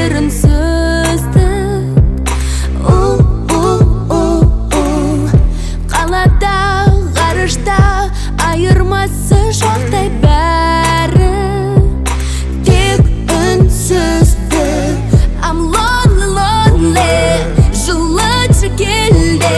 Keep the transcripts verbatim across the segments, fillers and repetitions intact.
бір үнсіздік. У-у-у-у қалада, ғарышта айырмасы жоқтай бәрі, тек үнсіздік. I'm lonely, lonely, жылытшы келді.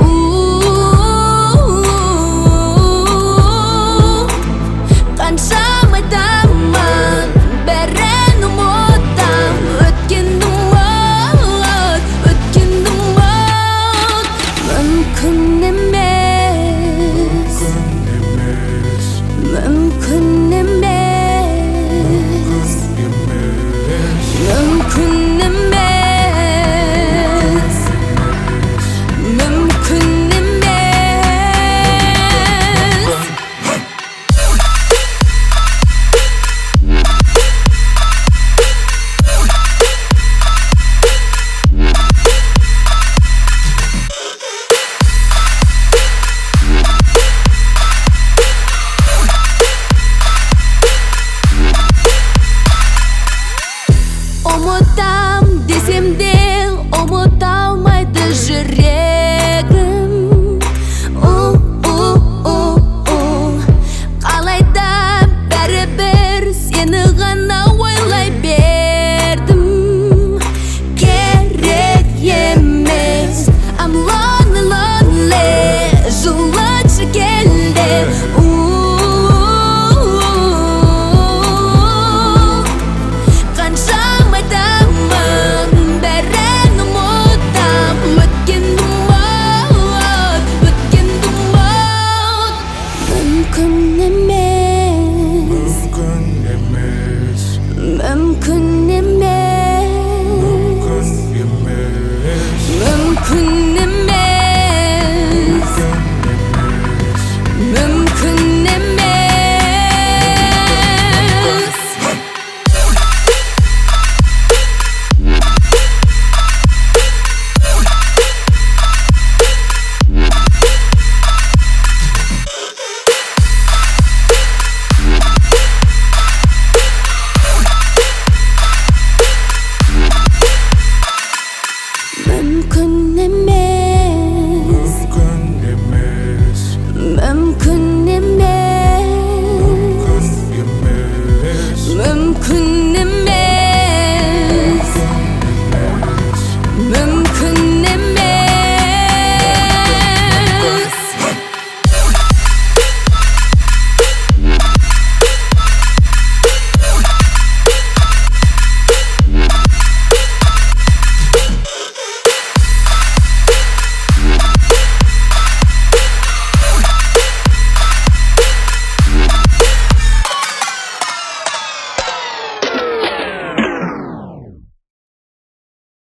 Қаншама айтамын, бәрін ұмытам. Өткен ұмыт, өткен ұмыт. Мүмкін емес, мүмкін емес, мүмкін емес, мүмкін емес. Ұмытам десем де ұмыта алмайды жүрек.